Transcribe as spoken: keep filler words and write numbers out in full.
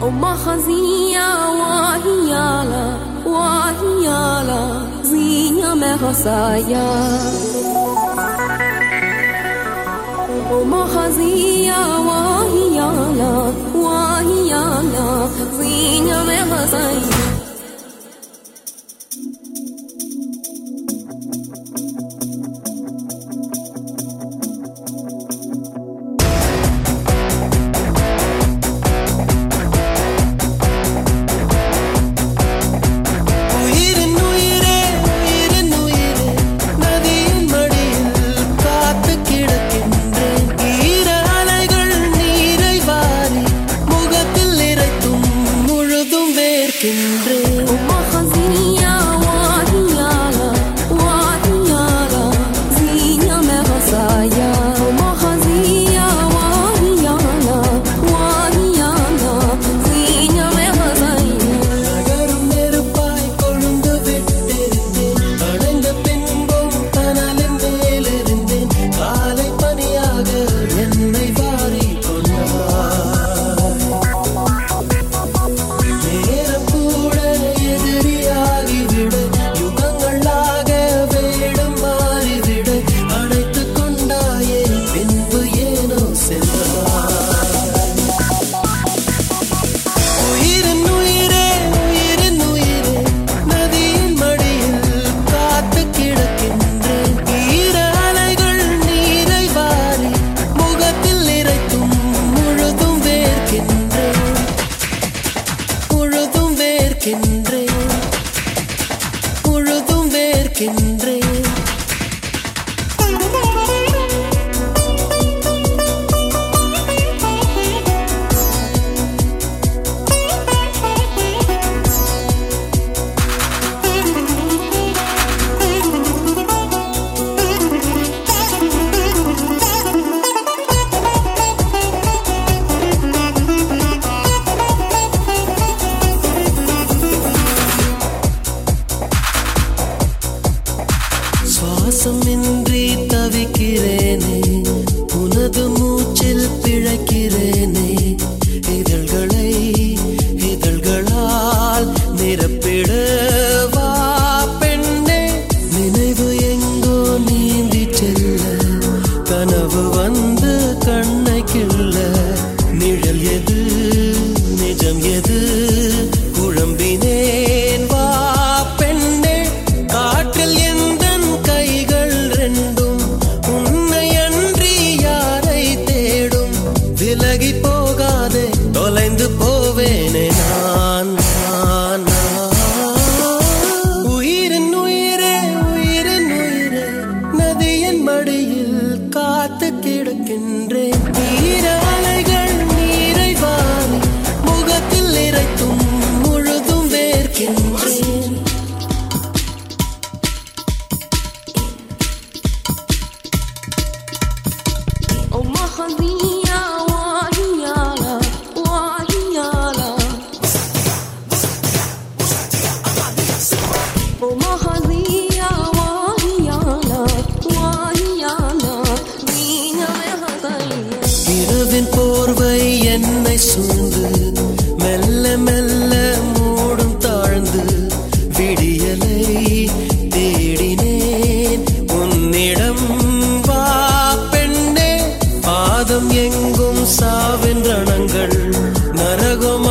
وما خزية وهيالا وهيالا زينة مغصايا وما خزية وهيالا وهيالا زينة مغصايا சுவாசமின்றி தவிக்கிறேனே உனது மூச்சில் பிழைக்கிறேனே இதழ்களை இதழ்களால் நிரப்பிட வா பெண்ணே நினைவு எங்கோ நீந்தி செல்ல கனவு வந்து கண்ணை கிள்ள நிழல் எது நிஜம் எது குழம்பினேன் வா பெண்ணே காற்றில் விலகி போகாதே தொலைந்து போவேனே நான் உயிரின் உயிரே உயிரின் உயிரே நதியின் மடியில் காத்து கிடக்கின்றேன் ஈர அலைகள் நீரை வாரி முகத்தில் இறைத்தும் முழுதும் வேர்க்கின்றேன் இரவின் போர்வை என்னை சூழ்ந்து மெல்ல மெல்ல மூடும் தாழ்ந்து விடியலை தேடினேன் உன்னிடம் வா பெண்ணே பாதம் எங்கும் சாவின் ரணங்கள் நரகம்